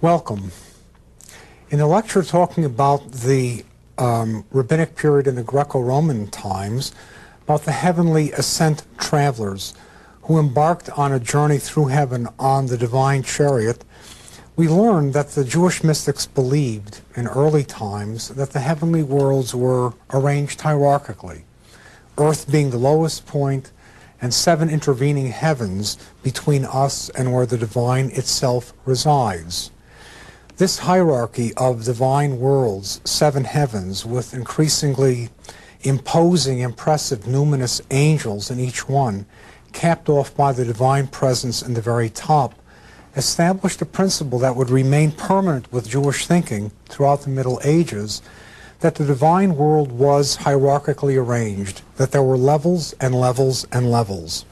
Welcome. In the lecture talking about the rabbinic period in the Greco-Roman times, about the heavenly ascent travelers who embarked on a journey through heaven on the divine chariot, we learned that the Jewish mystics believed in early times that the heavenly worlds were arranged hierarchically, Earth being the lowest point, and 7 intervening heavens between us and where the divine itself resides. This hierarchy of divine worlds, 7 heavens, with increasingly imposing, impressive, numinous angels in each one, capped off by the divine presence in the very top, established a principle that would remain permanent with Jewish thinking throughout the Middle Ages, that the divine world was hierarchically arranged, that there were levels and levels and levels.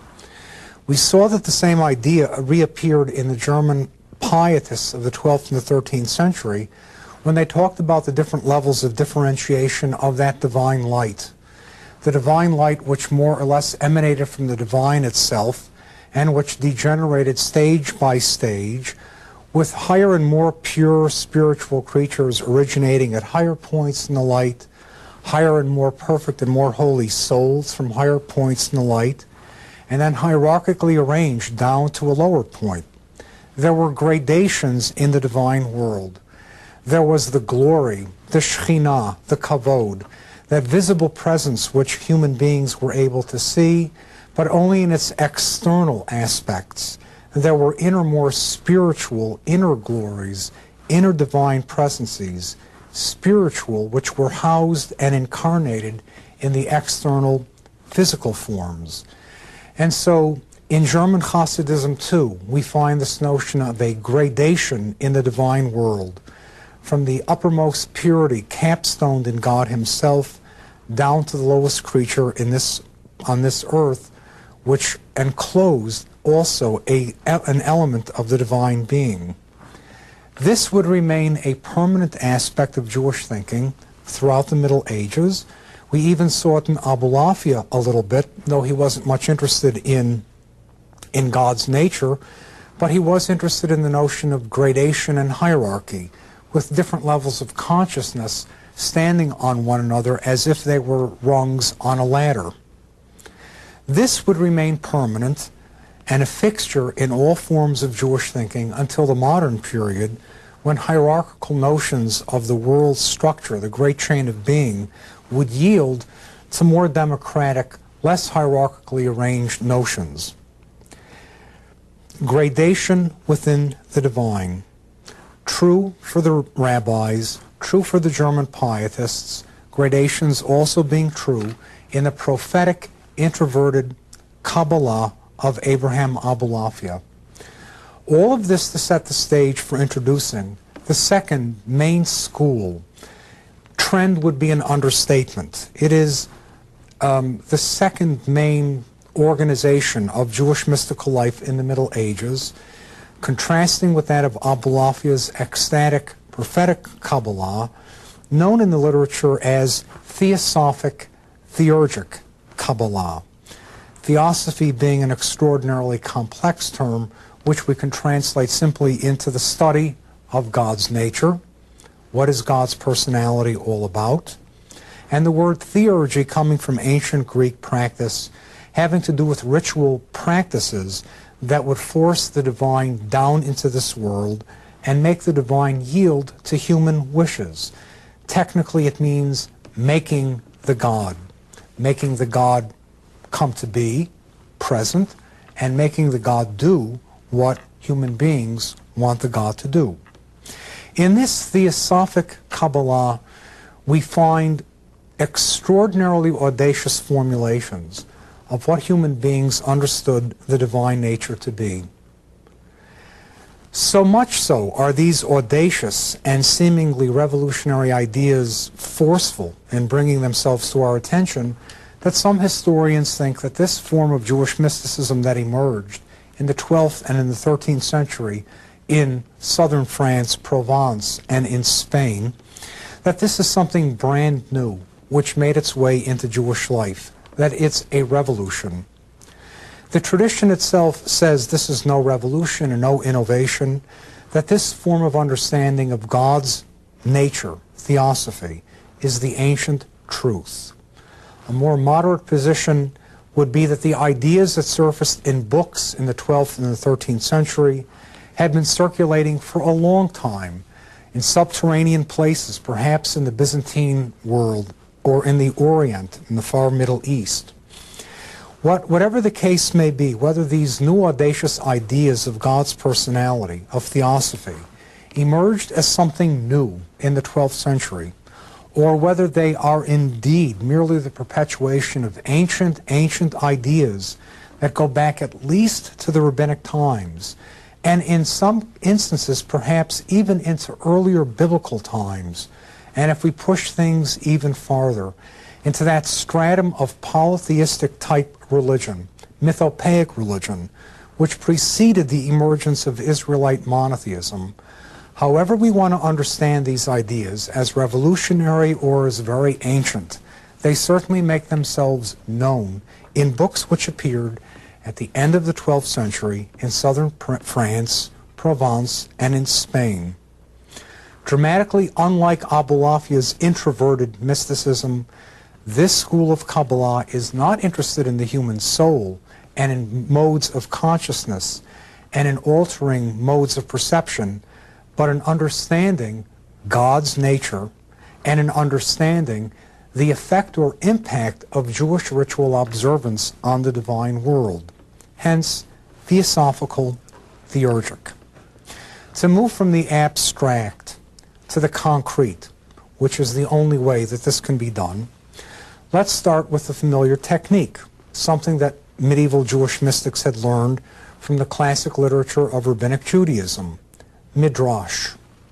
We saw that the same idea reappeared in the German pietists of the 12th and the 13th century when they talked about the different levels of differentiation of that divine light. The divine light which more or less emanated from the divine itself and which degenerated stage by stage, with higher and more pure spiritual creatures originating at higher points in the light, higher and more perfect and more holy souls from higher points in the light, and then hierarchically arranged down to a lower point. There were gradations in the divine world. There was the glory, the Shekhinah, the Kavod, that visible presence which human beings were able to see, but only in its external aspects. There were inner, more spiritual, inner glories, inner divine presences, spiritual, which were housed and incarnated in the external physical forms. And so, in German Hasidism, too, we find this notion of a gradation in the divine world, from the uppermost purity capstoned in God Himself, down to the lowest creature on this earth, which enclosed also an element of the divine being. This would remain a permanent aspect of Jewish thinking throughout the Middle Ages. We even saw it in Abulafia a little bit, though he wasn't much interested in God's nature, but he was interested in the notion of gradation and hierarchy, with different levels of consciousness standing on one another as if they were rungs on a ladder. This would remain permanent and a fixture in all forms of Jewish thinking until the modern period, when hierarchical notions of the world's structure, the great chain of being, would yield to more democratic, less hierarchically arranged notions. Gradation within the divine. True for the rabbis, true for the German pietists, gradations also being true in the prophetic, introverted Kabbalah of Abraham Abulafia. All of this to set the stage for introducing the second main school. Trend would be an understatement. It is the second main organization of Jewish mystical life in the Middle Ages, contrasting with that of Abulafia's ecstatic prophetic Kabbalah, known in the literature as Theosophic Theurgic Kabbalah. Theosophy being an extraordinarily complex term which we can translate simply into the study of God's nature. What is God's personality all about? And the word theurgy, coming from ancient Greek practice, having to do with ritual practices that would force the divine down into this world and make the divine yield to human wishes. Technically, it means making the God come to be, present, and making the God do what human beings want the God to do. In this Theosophic Kabbalah, we find extraordinarily audacious formulations of what human beings understood the divine nature to be. So much so are these audacious and seemingly revolutionary ideas forceful in bringing themselves to our attention that some historians think that this form of Jewish mysticism that emerged in the 12th and in the 13th century in southern France, Provence, and in Spain, that this is something brand new which made its way into Jewish life, that it's a revolution. The tradition itself says this is no revolution and no innovation. that this form of understanding of God's nature, theosophy, is the ancient truth. A more moderate position would be that the ideas that surfaced in books in the 12th and the 13th century had been circulating for a long time in subterranean places, perhaps in the Byzantine world or in the Orient, in the far Middle East. Whatever the case may be, whether these new audacious ideas of God's personality, of theosophy, emerged as something new in the 12th century, or whether they are indeed merely the perpetuation of ancient ideas that go back at least to the rabbinic times, and in some instances perhaps even into earlier biblical times, and if we push things even farther, into that stratum of polytheistic type religion, mythopoeic religion, which preceded the emergence of Israelite monotheism. However we want to understand these ideas, as revolutionary or as very ancient, they certainly make themselves known in books which appeared at the end of the 12th century in southern France, Provence, and in Spain. Dramatically unlike Abulafia's introverted mysticism, this school of Kabbalah is not interested in the human soul and in modes of consciousness and in altering modes of perception, but in understanding God's nature and in understanding the effect or impact of Jewish ritual observance on the divine world. Hence, theosophical, theurgic. To move from the abstract to the concrete, which is the only way that this can be done, let's start with the familiar technique, something that medieval Jewish mystics had learned from the classic literature of Rabbinic Judaism, Midrash.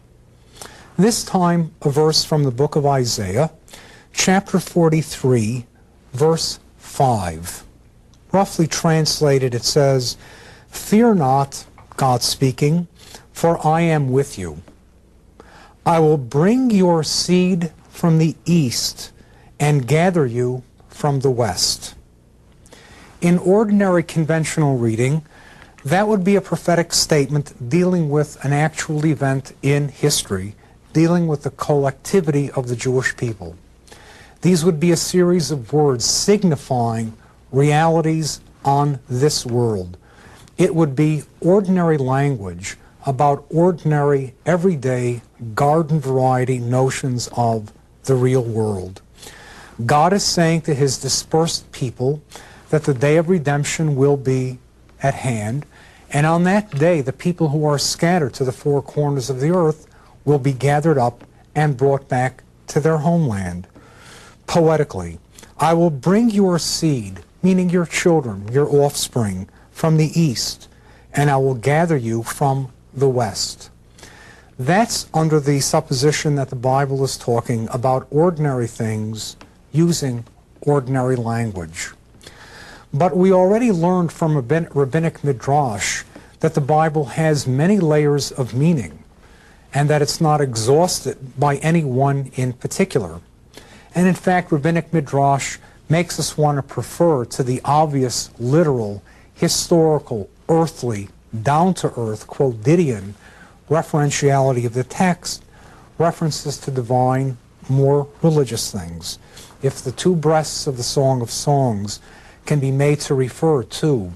This time, a verse from the book of Isaiah, chapter 43, verse 5. Roughly translated, it says, "Fear not, God speaking, for I am with you. I will bring your seed from the east and gather you from the west." In ordinary conventional reading, that would be a prophetic statement dealing with an actual event in history, dealing with the collectivity of the Jewish people. These would be a series of words signifying realities on this world. It would be ordinary language about ordinary, everyday, garden variety notions of the real world. God is saying to his dispersed people that the day of redemption will be at hand, and on that day the people who are scattered to the four corners of the earth will be gathered up and brought back to their homeland. Poetically, I will bring your seed, meaning your children, your offspring, from the east, and I will gather you from the west. That's under the supposition that the Bible is talking about ordinary things using ordinary language. But we already learned from Rabbinic Midrash that the Bible has many layers of meaning and that it's not exhausted by any one in particular. And in fact, Rabbinic Midrash makes us want to prefer to the obvious, literal, historical, earthly, down-to-earth, quotidian referentiality of the text, references to divine, more religious things. If the two breasts of the Song of Songs can be made to refer to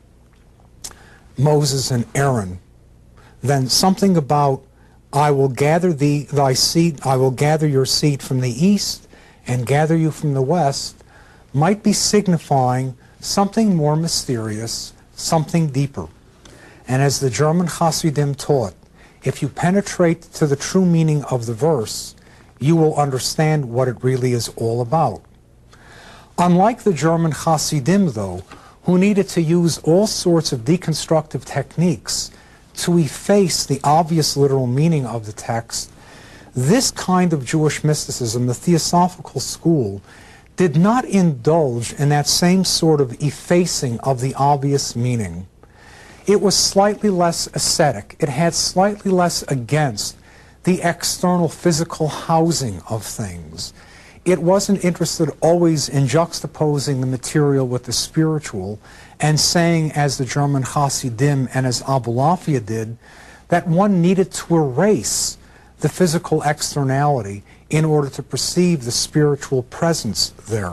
Moses and Aaron, then something about I will gather thy seed, I will gather your seed from the east and gather you from the west might be signifying something more mysterious, something deeper. And as the German Hasidim taught, if you penetrate to the true meaning of the verse, you will understand what it really is all about. Unlike the German Hasidim, though, who needed to use all sorts of deconstructive techniques to efface the obvious literal meaning of the text, this kind of Jewish mysticism, the Theosophical school, did not indulge in that same sort of effacing of the obvious meaning. It was slightly less ascetic. It had slightly less against the external physical housing of things. It wasn't interested always in juxtaposing the material with the spiritual and saying, as the German Hasidim and as Abulafia did, that one needed to erase the physical externality in order to perceive the spiritual presence there.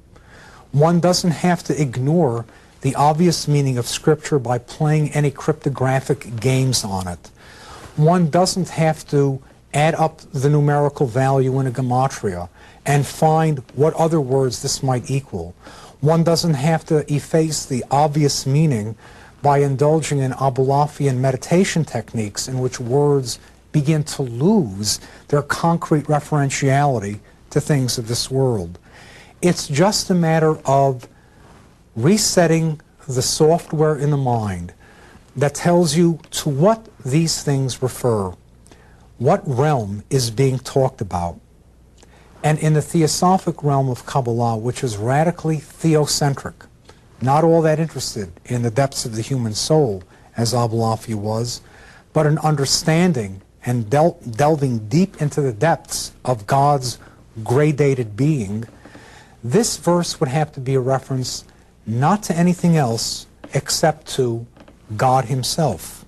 One doesn't have to ignore the obvious meaning of Scripture by playing any cryptographic games on it. One doesn't have to add up the numerical value in a gematria and find what other words this might equal. One doesn't have to efface the obvious meaning by indulging in Abulafian meditation techniques in which words begin to lose their concrete referentiality to things of this world. It's just a matter of resetting the software in the mind that tells you to what these things refer, what realm is being talked about. And in the theosophic realm of Kabbalah, which is radically theocentric, not all that interested in the depths of the human soul, as Abulafi was, but an understanding and delving deep into the depths of God's gradated being, this verse would have to be a reference not to anything else except to God himself.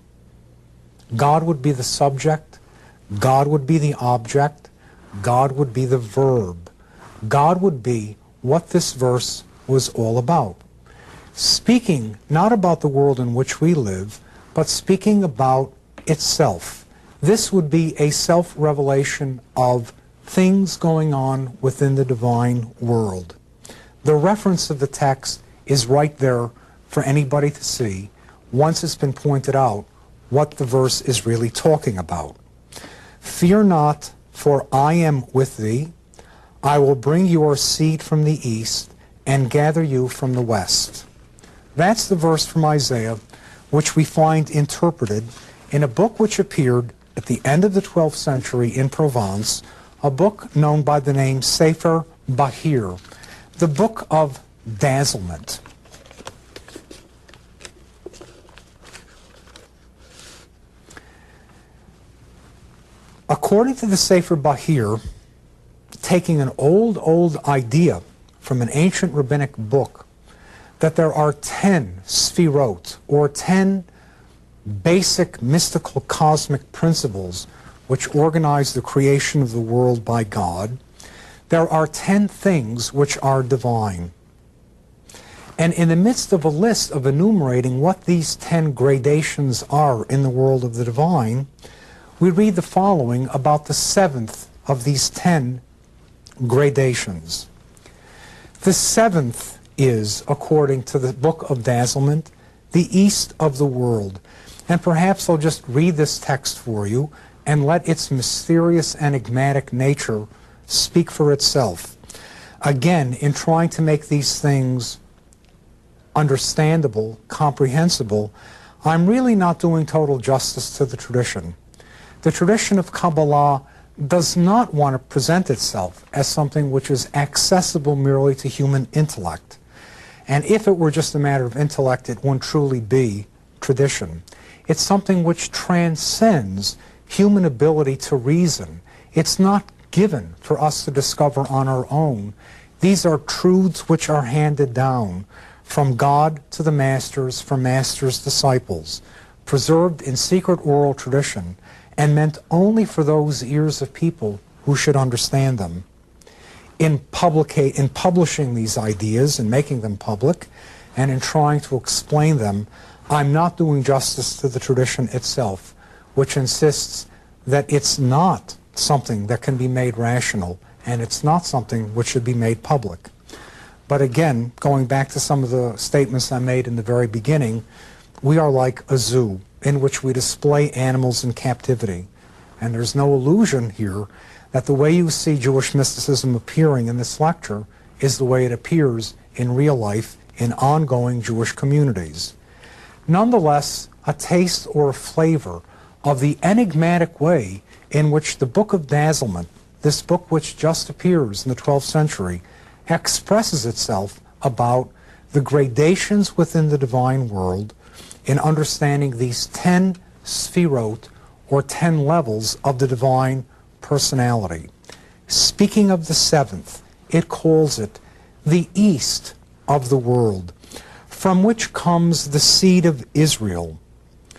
God would be the subject, God would be the object, God would be the verb. God would be what this verse was all about. Speaking not about the world in which we live, but speaking about itself. This would be a self-revelation of things going on within the divine world. The reference of the text is right there for anybody to see once it's been pointed out what the verse is really talking about. Fear not, for I am with thee. I will bring your seed from the east and gather you from the west. That's the verse from Isaiah, which we find interpreted in a book which appeared at the end of the 12th century in Provence, a book known by the name Sefer Bahir, the Book of Dazzlement. According to the Sefer Bahir, taking an old idea from an ancient rabbinic book, that there are 10 sfirot, or 10 basic mystical cosmic principles which organize the creation of the world by God, there are 10 things which are divine. And in the midst of a list of enumerating what these 10 gradations are in the world of the divine, we read the following about the 7th of these 10 gradations. The 7th is, according to the Book of Dazzlement, the east of the world. And perhaps I'll just read this text for you and let its mysterious, enigmatic nature speak for itself. Again, in trying to make these things understandable, comprehensible, I'm really not doing total justice to the tradition. The tradition of Kabbalah does not want to present itself as something which is accessible merely to human intellect. And if it were just a matter of intellect, it wouldn't truly be tradition. It's something which transcends human ability to reason. It's not given for us to discover on our own. These are truths which are handed down from God to the masters, from masters' disciples, preserved in secret oral tradition, and meant only for those ears of people who should understand them. In publishing these ideas and making them public, and in trying to explain them, I'm not doing justice to the tradition itself, which insists that it's not something that can be made rational, and it's not something which should be made public. But again, going back to some of the statements I made in the very beginning, we are like a zoo in which we display animals in captivity. And there's no illusion here that the way you see Jewish mysticism appearing in this lecture is the way it appears in real life in ongoing Jewish communities. Nonetheless, a taste or a flavor of the enigmatic way in which the Book of Dazzlement, this book which just appears in the 12th century, expresses itself about the gradations within the divine world in understanding these 10 sfirot, or 10 levels of the divine personality. Speaking of the 7th, it calls it the east of the world, from which comes the seed of Israel.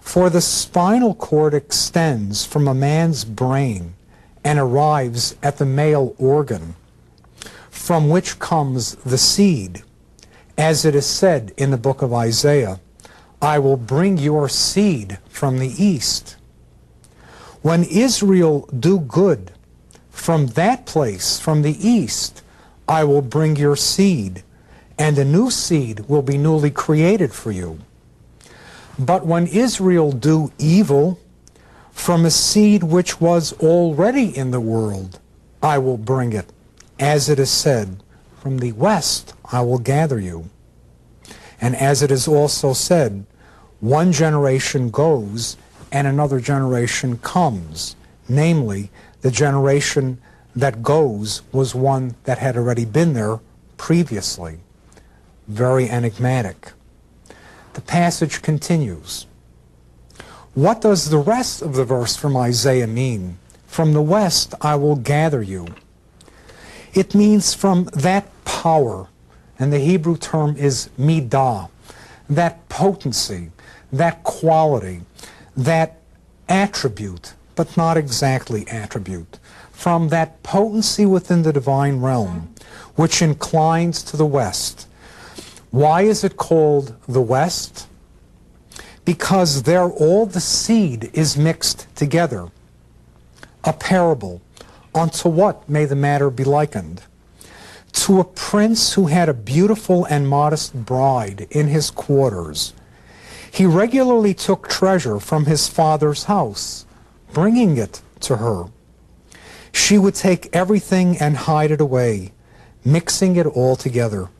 For the spinal cord extends from a man's brain and arrives at the male organ, from which comes the seed, as it is said in the book of Isaiah, I will bring your seed from the east. When Israel do good, from that place, from the east, I will bring your seed, and a new seed will be newly created for you. But when Israel do evil, from a seed which was already in the world, I will bring it, as it is said, from the west I will gather you. And as it is also said, one generation goes and another generation comes, namely, the generation that goes was one that had already been there previously. Very enigmatic. The passage continues. What does the rest of the verse from Isaiah mean? From the west I will gather you. It means from that power, and the Hebrew term is midah, that potency, that quality, that attribute, but not exactly attribute, from that potency within the divine realm, which inclines to the west. Why is it called the west? Because there all the seed is mixed together. A parable. Unto what may the matter be likened? To a prince who had a beautiful and modest bride in his quarters. He regularly took treasure from his father's house, bringing it to her. She would take everything and hide it away, mixing it all together.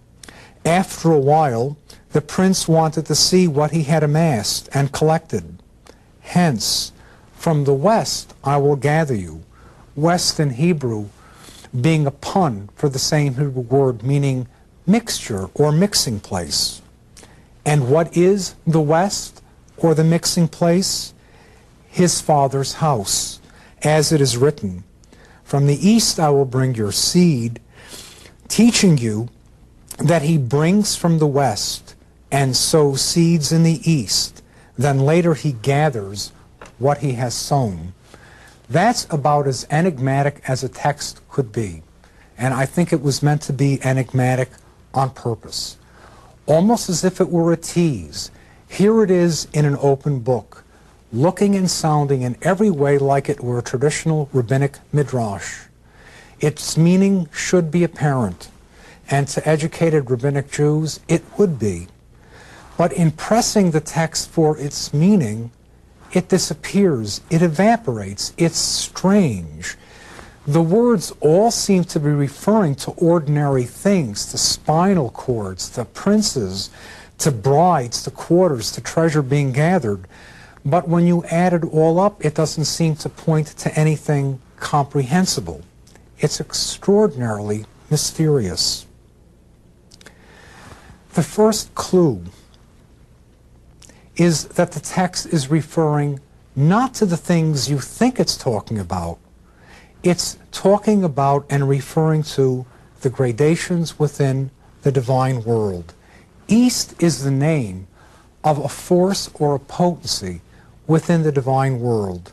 After a while, the prince wanted to see what he had amassed and collected. Hence, from the west I will gather you. West in Hebrew being a pun for the same Hebrew word meaning mixture or mixing place. And what is the west or the mixing place? His father's house, as it is written, from the east I will bring your seed, teaching you that he brings from the west and sows seeds in the east. Then later he gathers what he has sown. That's about as enigmatic as a text could be. And I think it was meant to be enigmatic on purpose. Almost as if it were a tease. Here it is in an open book, looking and sounding in every way like it were a traditional rabbinic midrash. Its meaning should be apparent, and to educated rabbinic Jews it would be. But in pressing the text for its meaning, it disappears, it evaporates, it's strange. The words all seem to be referring to ordinary things, to spinal cords, to princes, to brides, to quarters, to treasure being gathered. But when you add it all up, it doesn't seem to point to anything comprehensible. It's extraordinarily mysterious. The first clue is that the text is referring not to the things you think it's talking about. It's talking about and referring to the gradations within the divine world. East is the name of a force or a potency within the divine world.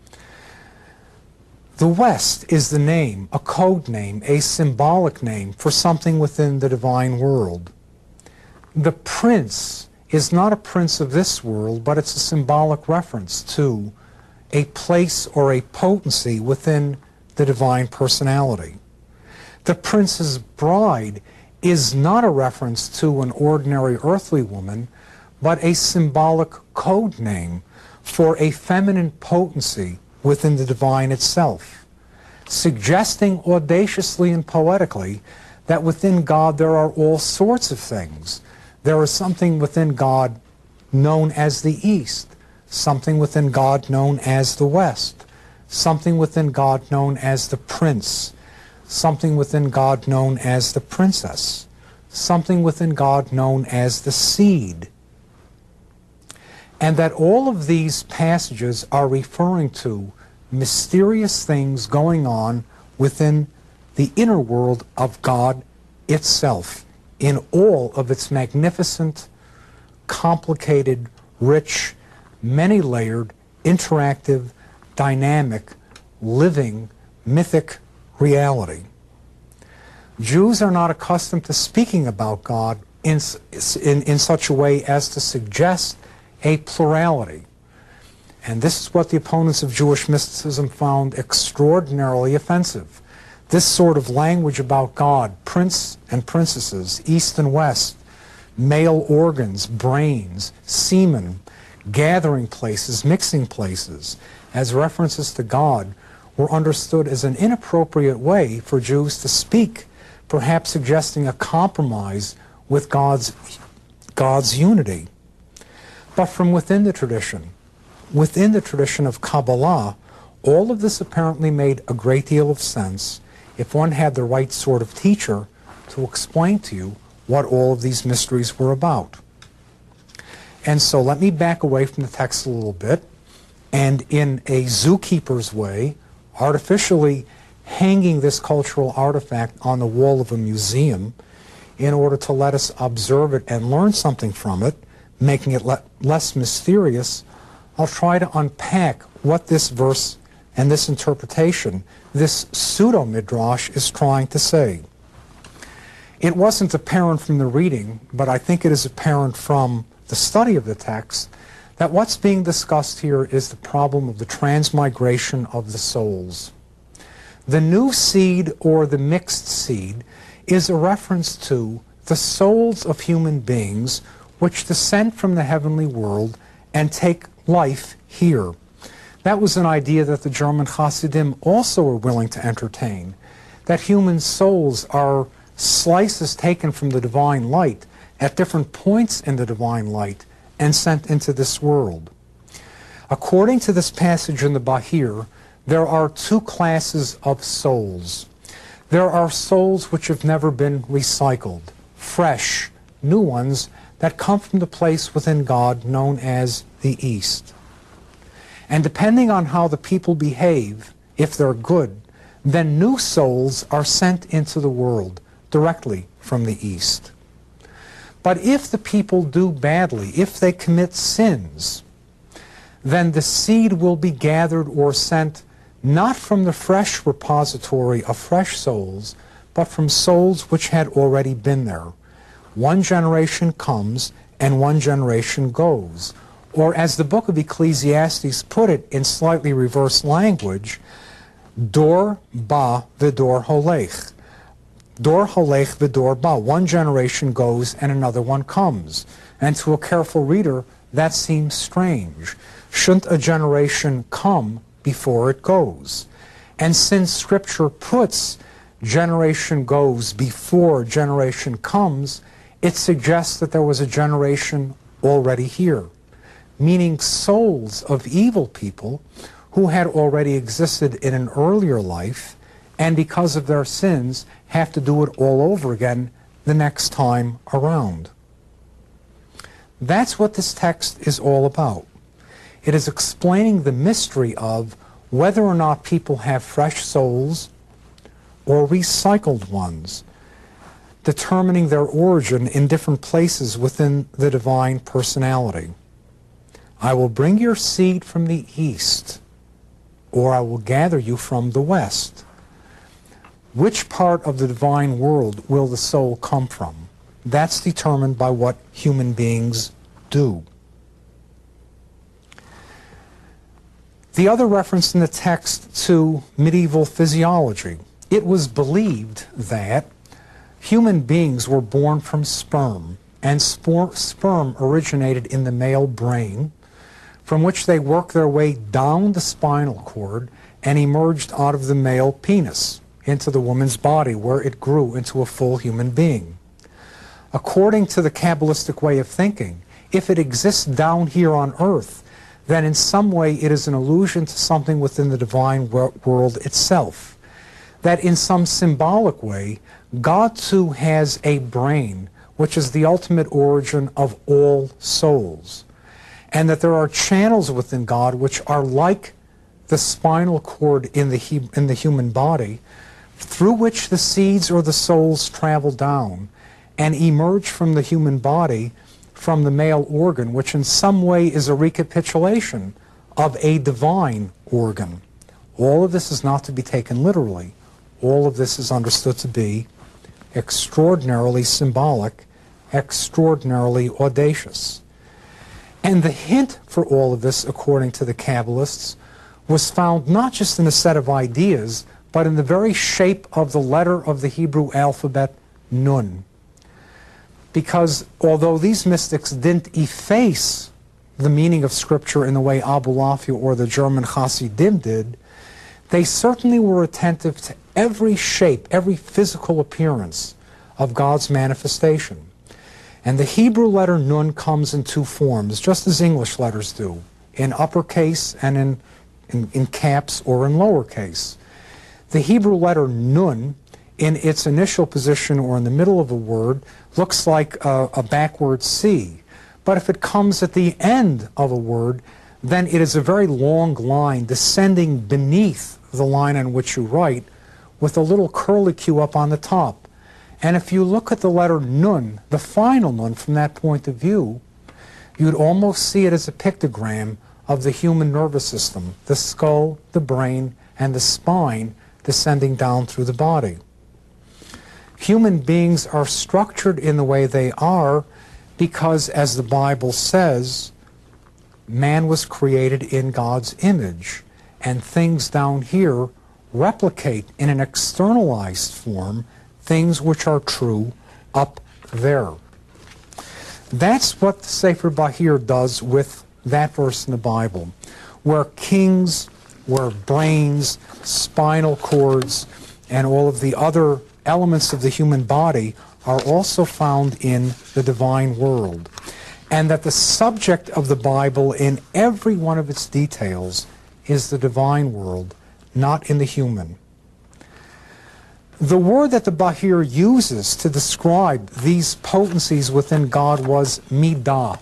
The West is the name, a code name, a symbolic name for something within the divine world. The prince is not a prince of this world, but it's a symbolic reference to a place or a potency within the divine personality. The prince's bride is not a reference to an ordinary earthly woman, but a symbolic code name for a feminine potency within the divine itself, suggesting audaciously and poetically that within God there are all sorts of things. There is something within God known as the East, something within God known as the West, something within God known as the Prince, something within God known as the Princess, something within God known as the Seed. And that all of these passages are referring to mysterious things going on within the inner world of God itself, in all of its magnificent, complicated, rich, many-layered, interactive, dynamic, living, mythic reality. Jews are not accustomed to speaking about God in such a way as to suggest a plurality. And this is what the opponents of Jewish mysticism found extraordinarily offensive. This sort of language about God, prince and princesses, east and west, male organs, brains, semen, gathering places, mixing places, as references to God, were understood as an inappropriate way for Jews to speak, perhaps suggesting a compromise with God's unity. But from within the tradition of Kabbalah, all of this apparently made a great deal of sense if one had the right sort of teacher to explain to you what all of these mysteries were about. And so let me back away from the text a little bit, and in a zookeeper's way, artificially hanging this cultural artifact on the wall of a museum in order to let us observe it and learn something from it, making it less mysterious, I'll try to unpack what this verse and this interpretation, this pseudo-midrash, is trying to say. It wasn't apparent from the reading, but I think it is apparent from the study of the text, that what's being discussed here is the problem of the transmigration of the souls. The new seed, or the mixed seed, is a reference to the souls of human beings which descend from the heavenly world and take life here. That was an idea that the German Hasidim also were willing to entertain, that human souls are slices taken from the divine light at different points in the divine light and sent into this world. According to this passage in the Bahir, there are two classes of souls. There are souls which have never been recycled, fresh, new ones that come from the place within God known as the East. And depending on how the people behave, if they're good, then new souls are sent into the world directly from the East. But if the people do badly, if they commit sins, then the seed will be gathered or sent not from the fresh repository of fresh souls, but from souls which had already been there. One generation comes and one generation goes. Or as the book of Ecclesiastes put it in slightly reversed language, Dor ba v'dor holech. Dor holech v'dor ba. One generation goes and another one comes. And to a careful reader, that seems strange. Shouldn't a generation come before it goes? And since Scripture puts generation goes before generation comes, it suggests that there was a generation already here, meaning souls of evil people who had already existed in an earlier life and because of their sins have to do it all over again the next time around. That's what this text is all about. It is explaining the mystery of whether or not people have fresh souls or recycled ones, determining their origin in different places within the divine personality. I will bring your seed from the east, or I will gather you from the west. Which part of the divine world will the soul come from? That's determined by what human beings do. The other reference in the text to medieval physiology. It was believed that human beings were born from sperm, and sperm originated in the male brain, from which they worked their way down the spinal cord and emerged out of the male penis into the woman's body, where it grew into a full human being. According to the Kabbalistic way of thinking, if it exists down here on earth, then in some way it is an allusion to something within the divine world itself. That in some symbolic way, God too has a brain, which is the ultimate origin of all souls. And that there are channels within God which are like the spinal cord in the human body, through which the seeds or the souls travel down and emerge from the human body from the male organ, which in some way is a recapitulation of a divine organ. All of this is not to be taken literally. All of this is understood to be extraordinarily symbolic, extraordinarily audacious. And the hint for all of this, according to the Kabbalists, was found not just in a set of ideas, but in the very shape of the letter of the Hebrew alphabet, Nun. Because although these mystics didn't efface the meaning of Scripture in the way Abulafia or the German Hasidim did, they certainly were attentive to every shape, every physical appearance of God's manifestation. And the Hebrew letter Nun comes in two forms, just as English letters do, in uppercase and in caps or in lowercase. The Hebrew letter Nun, in its initial position or in the middle of a word, looks like a backward C. But if it comes at the end of a word, then it is a very long line descending beneath the line on which you write with a little curlicue up on the top. And if you look at the letter Nun, the final Nun from that point of view, you'd almost see it as a pictogram of the human nervous system, the skull, the brain, and the spine descending down through the body. Human beings are structured in the way they are because, as the Bible says, man was created in God's image, and things down here replicate in an externalized form things which are true up there. That's what the Sefer Bahir does with that verse in the Bible, where kings, where brains, spinal cords, and all of the other elements of the human body are also found in the divine world. And that the subject of the Bible in every one of its details is the divine world, not in the human. The word that the Bahir uses to describe these potencies within God was midah,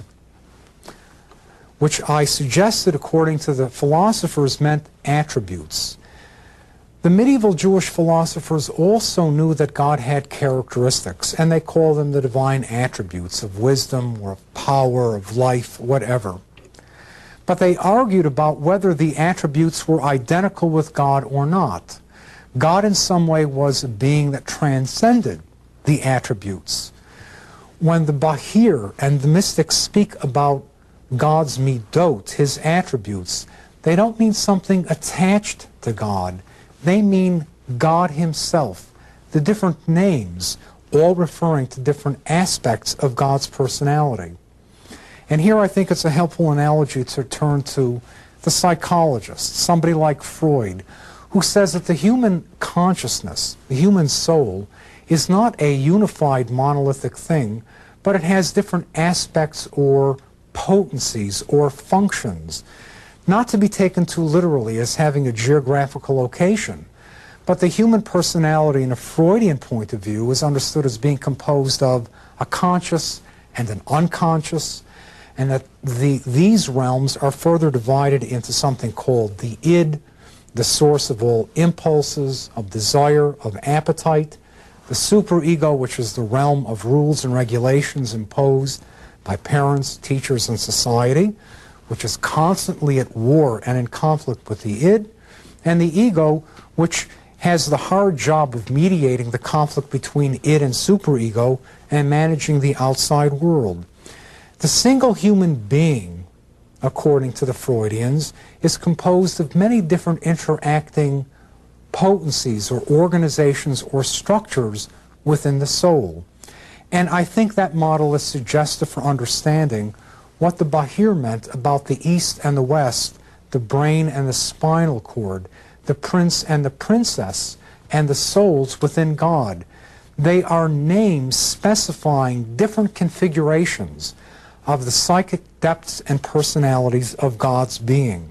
which I suggested, according to the philosophers, meant attributes. The medieval Jewish philosophers also knew that God had characteristics, and they call them the divine attributes of wisdom or of power, of life, whatever. But they argued about whether the attributes were identical with God or not. God in some way was a being that transcended the attributes. When the Bahir and the mystics speak about God's midot, his attributes, they don't mean something attached to God. They mean God himself, the different names, all referring to different aspects of God's personality. And here I think it's a helpful analogy to turn to the psychologist, somebody like Freud, who says that the human consciousness, the human soul, is not a unified monolithic thing, but it has different aspects or potencies or functions, not to be taken too literally as having a geographical location. But the human personality in a Freudian point of view is understood as being composed of a conscious and an unconscious, and that these realms are further divided into something called the id, the source of all impulses, of desire, of appetite, the superego, which is the realm of rules and regulations imposed by parents, teachers, and society, which is constantly at war and in conflict with the id, and the ego, which has the hard job of mediating the conflict between id and superego and managing the outside world. The single human being, according to the Freudians, is composed of many different interacting potencies or organizations or structures within the soul. And I think that model is suggestive for understanding what the Bahir meant about the East and the West, the brain and the spinal cord, the prince and the princess, and the souls within God. They are names specifying different configurations of the psychic depths and personalities of God's being.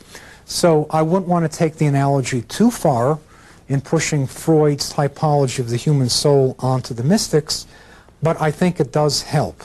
So I wouldn't want to take the analogy too far in pushing Freud's typology of the human soul onto the mystics, but I think it does help.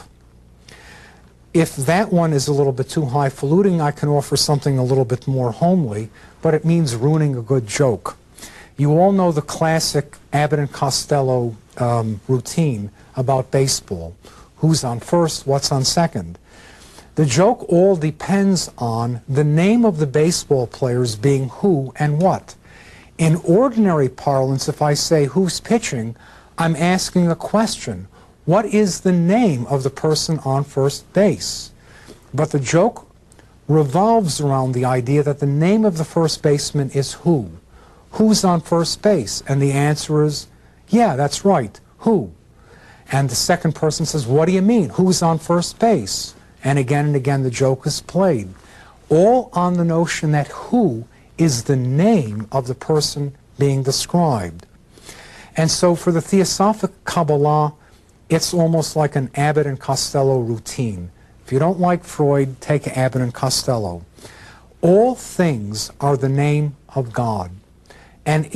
If that one is a little bit too highfalutin, I can offer something a little bit more homely, but it means ruining a good joke. You all know the classic Abbott and Costello routine about baseball. who's on first, what's on second. The joke all depends on the name of the baseball players being who and what. In ordinary parlance, if I say who's pitching, I'm asking a question. What is the name of the person on first base? But the joke revolves around the idea that the name of the first baseman is who. Who's on first base? And the answer is, yeah, that's right, who? And the second person says, what do you mean? Who's on first base? And again the joke is played. All on the notion that who is the name of the person being described. And so for the Theosophic Kabbalah, it's almost like an Abbott and Costello routine. If you don't like Freud, take Abbott and Costello. All things are the name of God. And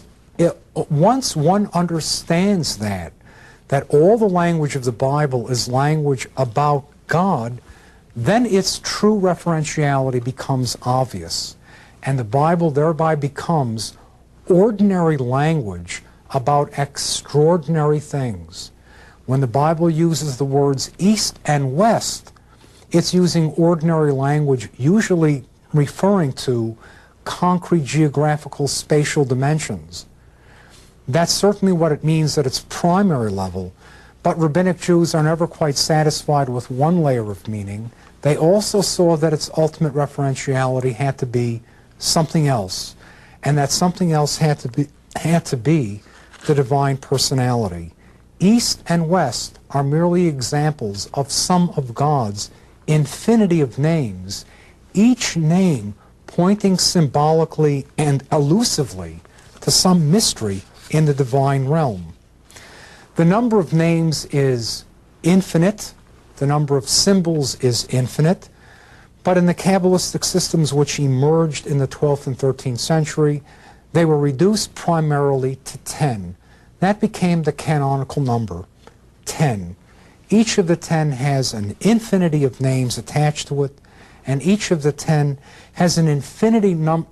once one understands that all the language of the Bible is language about God, then its true referentiality becomes obvious. And the Bible thereby becomes ordinary language about extraordinary things. When the Bible uses the words east and west, it's using ordinary language, usually referring to concrete geographical spatial dimensions. That's certainly what it means at its primary level, but Rabbinic Jews are never quite satisfied with one layer of meaning. They also saw that its ultimate referentiality had to be something else, and that something else had to be the divine personality. East and west are merely examples of some of God's infinity of names, each name pointing symbolically and elusively to some mystery in the divine realm. The number of names is infinite, the number of symbols is infinite, but in the Kabbalistic systems which emerged in the 12th and 13th century, they were reduced primarily to 10. That became the canonical number, 10. Each of the 10 has an infinity of names attached to it, and each of the 10 has an infinity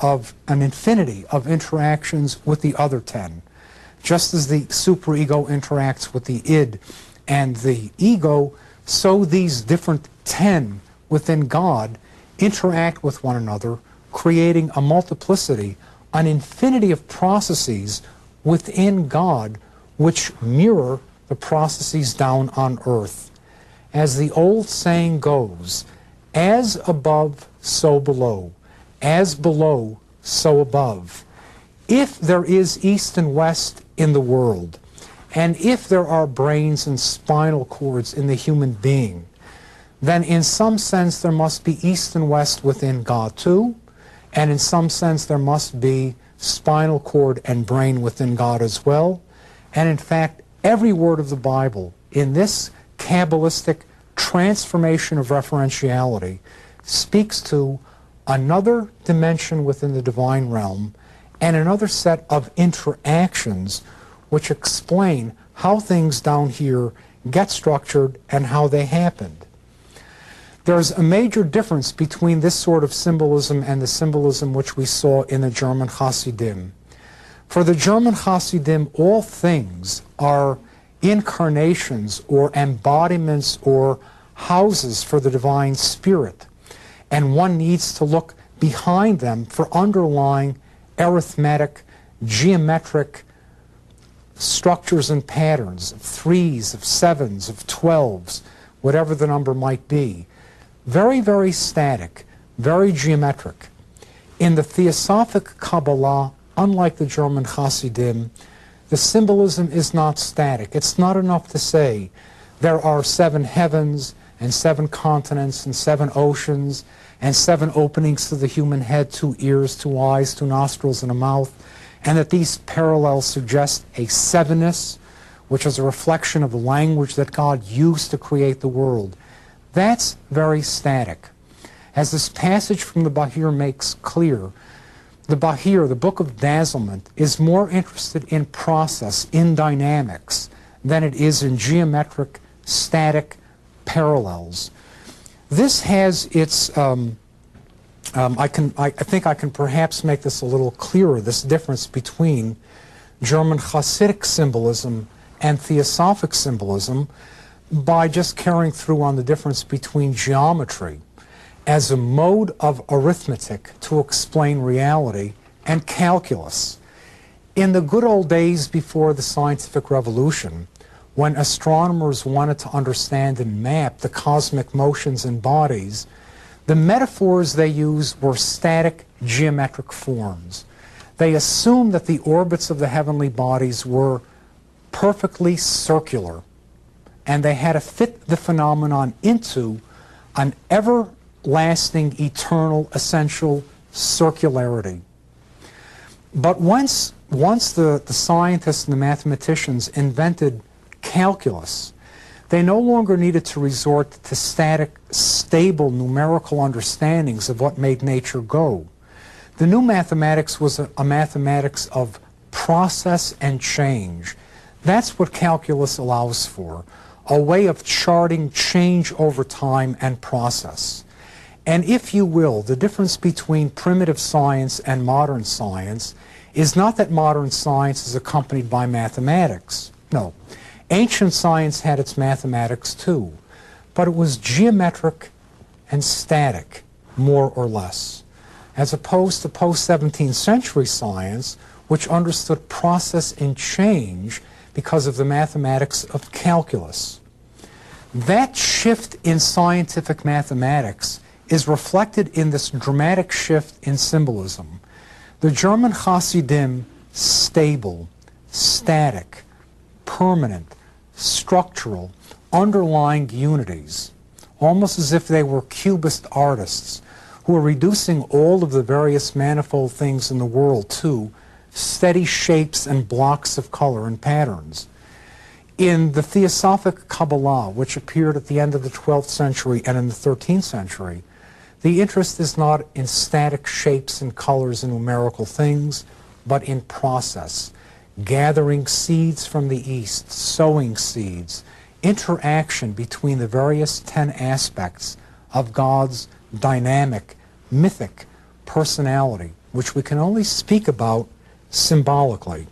of interactions with the other 10. Just as the superego interacts with the id and the ego, so these different 10 within God interact with one another, creating a multiplicity, an infinity of processes within God which mirror the processes down on earth. As the old saying goes, as above, so below. As below, so above. If there is east and west in the world, and if there are brains and spinal cords in the human being, then in some sense there must be east and west within God too, and in some sense there must be spinal cord and brain within God as well. And in fact, every word of the Bible in this Kabbalistic transformation of referentiality speaks to another dimension within the divine realm and another set of interactions which explain how things down here get structured and how they happened. There's a major difference between this sort of symbolism and the symbolism which we saw in the German Hasidim. For the German Hasidim, all things are incarnations or embodiments or houses for the divine spirit, and one needs to look behind them for underlying arithmetic, geometric structures and patterns of 3s, of 7s, of 12s, whatever the number might be. Very, very static, very geometric. In the Theosophic Kabbalah, unlike the German Hasidim, the symbolism is not static. It's not enough to say there are 7 heavens and 7 continents and 7 oceans and 7 openings to the human head, 2 ears, 2 eyes, 2 nostrils, and a mouth, and that these parallels suggest a sevenness, which is a reflection of the language that God used to create the world. That's very static. As this passage from the Bahir makes clear, the Bahir, the Book of Dazzlement, is more interested in process, in dynamics, than it is in geometric, static parallels. This has its, I think I can perhaps make this a little clearer, this difference between German Hasidic symbolism and Theosophic symbolism, by just carrying through on the difference between geometry as a mode of arithmetic to explain reality and calculus. In the good old days before the scientific revolution, when astronomers wanted to understand and map the cosmic motions in bodies, the metaphors they used were static geometric forms. They assumed that the orbits of the heavenly bodies were perfectly circular, and they had to fit the phenomenon into an everlasting, eternal, essential circularity. But once the scientists and the mathematicians invented calculus, they no longer needed to resort to static, stable numerical understandings of what made nature go. The new mathematics was a mathematics of process and change. That's what calculus allows for, a way of charting change over time and process. And if you will, the difference between primitive science and modern science is not that modern science is accompanied by mathematics. No. Ancient science had its mathematics too, but it was geometric and static, more or less, as opposed to post-17th century science, which understood process and change because of the mathematics of calculus. That shift in scientific mathematics is reflected in this dramatic shift in symbolism. The German Hasidim, stable, static, permanent, structural, underlying unities, almost as if they were cubist artists who are reducing all of the various manifold things in the world to steady shapes and blocks of color and patterns. In the Theosophic Kabbalah, which appeared at the end of the 12th century and in the 13th century, the interest is not in static shapes and colors and numerical things, but in process, gathering seeds from the east, sowing seeds, interaction between the various 10 aspects of God's dynamic, mythic personality, which we can only speak about symbolically.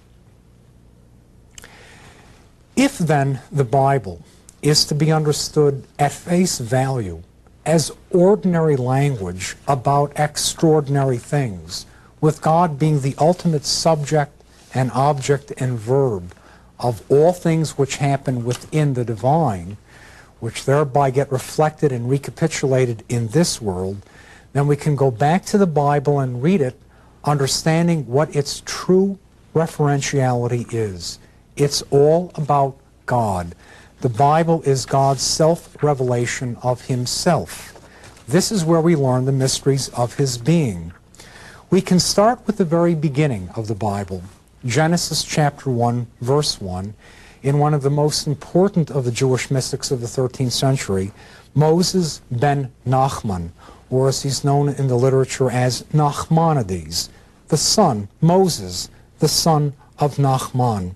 If then the Bible is to be understood at face value as ordinary language about extraordinary things, with God being the ultimate subject and object and verb of all things which happen within the divine, which thereby get reflected and recapitulated in this world, then we can go back to the Bible and read it, understanding what its true referentiality is. It's all about God. The Bible is God's self-revelation of himself. This is where we learn the mysteries of his being. We can start with the very beginning of the Bible, Genesis chapter 1, verse 1, in one of the most important of the Jewish mystics of the 13th century, Moses ben Nachman, or as he's known in the literature as Nachmanides, the son, Moses, the son of Nachman.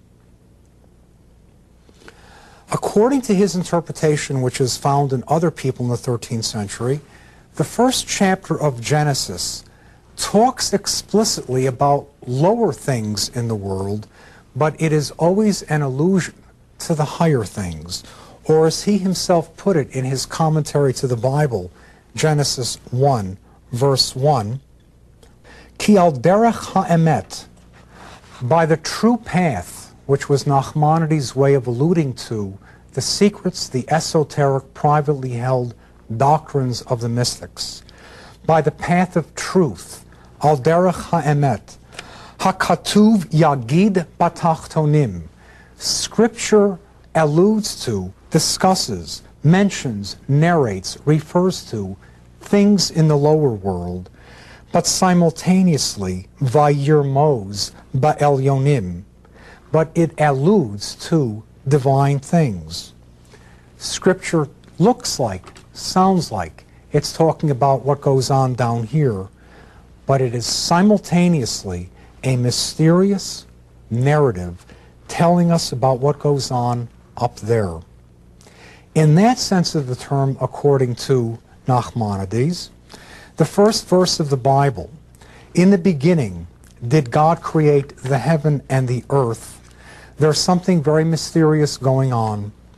According to his interpretation, which is found in other people in the 13th century, the first chapter of Genesis talks explicitly about lower things in the world, but it is always an allusion to the higher things, or as he himself put it in his commentary to the Bible, Genesis 1, verse 1, Ki al derech ha'emet, by the true path, which was Nachmanides' way of alluding to the secrets, the esoteric, privately held doctrines of the mystics. By the path of truth, al derech ha'emet, hakatuv yagid batachtonim, Scripture alludes to, discusses, mentions, narrates, refers to things in the lower world, but simultaneously vayirmoz ba'elyonim, but it alludes to divine things. Scripture looks like, sounds like, it's talking about what goes on down here, but it is simultaneously a mysterious narrative telling us about what goes on up there. In that sense of the term, according to Nachmanides, the first verse of the Bible, in the beginning did God create the heaven and the earth. There's something very mysterious going on.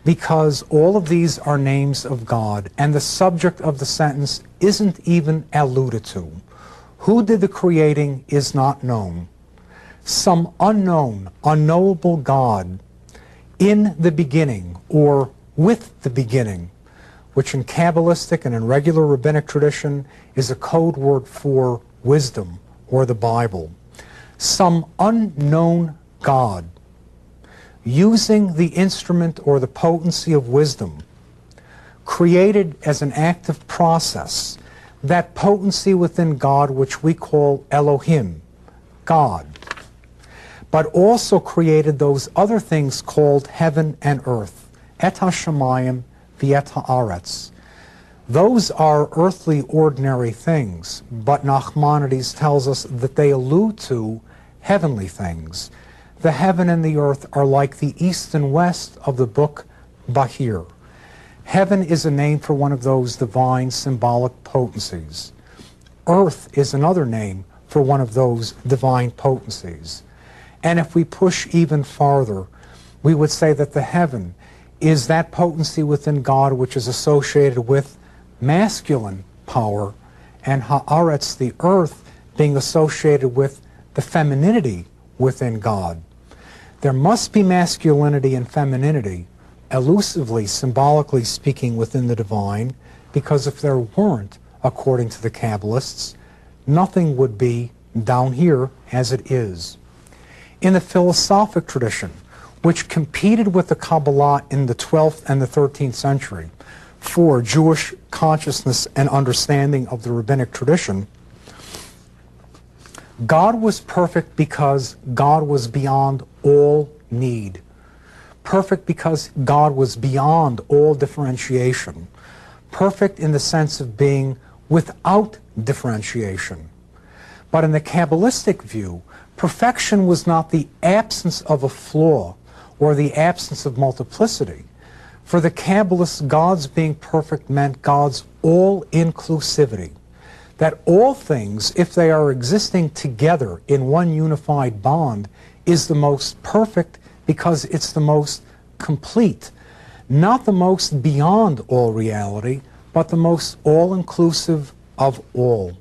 because all of these are names of God, and the subject of the sentence isn't even alluded to. Who did the creating is not known. Some unknown, unknowable God in the beginning, or with the beginning, which in Kabbalistic and in regular rabbinic tradition is a code word for wisdom or the Bible. Some unknown God using the instrument or the potency of wisdom, created as an active process, that potency within God which we call Elohim, God, but also created those other things called heaven and earth, et ha-shamayim v'et ha'aretz. Those are earthly, ordinary things, but Nachmanides tells us that they allude to heavenly things. The heaven and the earth are like the east and west of the book Bahir. Heaven is a name for one of those divine symbolic potencies. Earth is another name for one of those divine potencies. And if we push even farther, we would say that the heaven is that potency within God which is associated with masculine power, and ha'aretz, the earth, being associated with the femininity within God. There must be masculinity and femininity, elusively, symbolically speaking, within the divine, because if there weren't, according to the Kabbalists, nothing would be down here as it is. In the philosophic tradition, which competed with the Kabbalah in the 12th and the 13th century for Jewish consciousness and understanding of the rabbinic tradition, God was perfect because God was beyond all need. Perfect because God was beyond all differentiation. Perfect in the sense of being without differentiation. But in the Kabbalistic view, perfection was not the absence of a flaw or the absence of multiplicity. For the Kabbalists, God's being perfect meant God's all-inclusivity. That all things, if they are existing together in one unified bond, is the most perfect because it's the most complete. Not the most beyond all reality, but the most all-inclusive of all.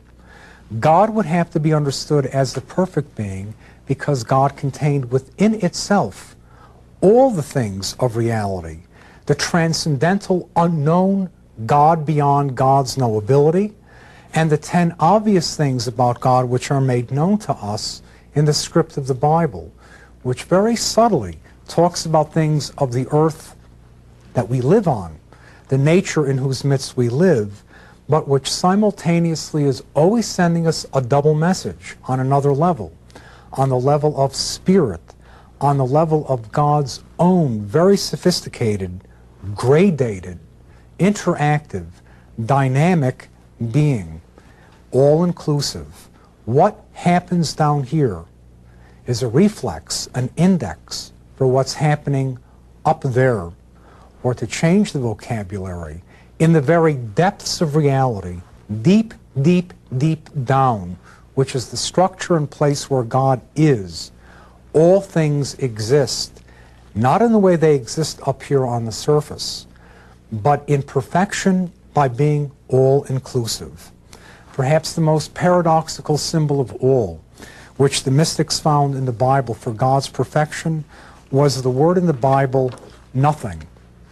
God would have to be understood as the perfect being because God contained within itself all the things of reality, the transcendental, unknown God beyond God's knowability, and the 10 obvious things about God which are made known to us in the script of the Bible, which very subtly talks about things of the earth that we live on, the nature in whose midst we live, but which simultaneously is always sending us a double message on another level, on the level of spirit, on the level of God's own very sophisticated, gradated, interactive, dynamic being, all-inclusive. What happens down here is a reflex, an index for what's happening up there, or to change the vocabulary, in the very depths of reality, deep, deep, deep down, which is the structure and place where God is, all things exist, not in the way they exist up here on the surface, but in perfection by being all-inclusive. Perhaps the most paradoxical symbol of all, which the mystics found in the Bible for God's perfection, was the word in the Bible, nothing.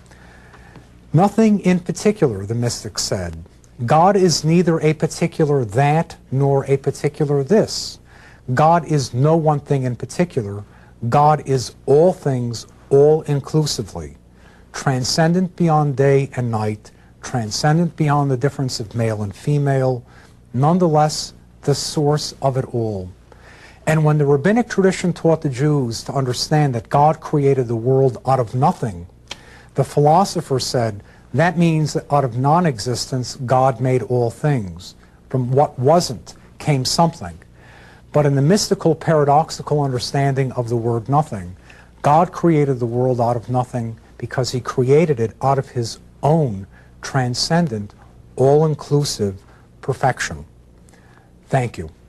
Nothing in particular, the mystics said. God is neither a particular that nor a particular this. God is no one thing in particular. God is all things, all-inclusively, transcendent beyond day and night, transcendent beyond the difference of male and female, nonetheless the source of it all. And when the rabbinic tradition taught the Jews to understand that God created the world out of nothing, the philosopher said, that means that out of non-existence, God made all things. From what wasn't came something. But in the mystical, paradoxical understanding of the word nothing, God created the world out of nothing because he created it out of his own transcendent, all-inclusive perfection. Thank you.